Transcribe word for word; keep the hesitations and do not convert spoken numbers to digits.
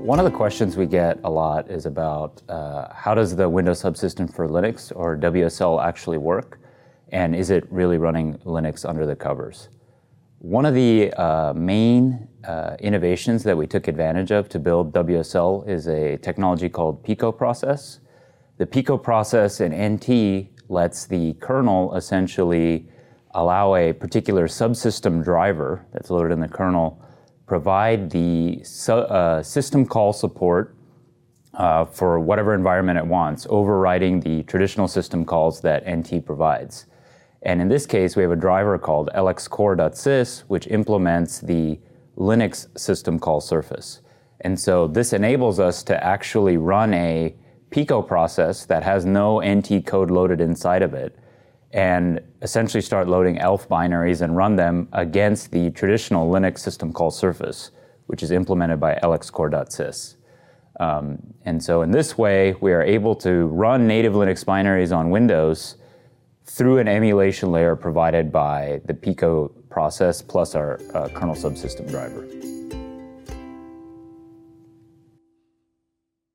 One of the questions we get a lot is about uh, how does the Windows Subsystem for Linux, or W S L, actually work? And is it really running Linux under the covers? One of the uh, main uh, innovations that we took advantage of to build W S L is a technology called Pico process. The Pico process in N T lets the kernel essentially allow a particular subsystem driver that's loaded in the kernel provide the su- uh, system call support uh, for whatever environment it wants, overriding the traditional system calls that N T provides. And in this case, we have a driver called L X core dot sys, which implements the Linux system call surface. And so this enables us to actually run a Pico process that has no N T code loaded inside of it, and essentially start loading E L F binaries and run them against the traditional Linux system call surface, which is implemented by L X core dot sys. Um, and so in this way, we are able to run native Linux binaries on Windows through an emulation layer provided by the Pico process plus our uh, kernel subsystem driver.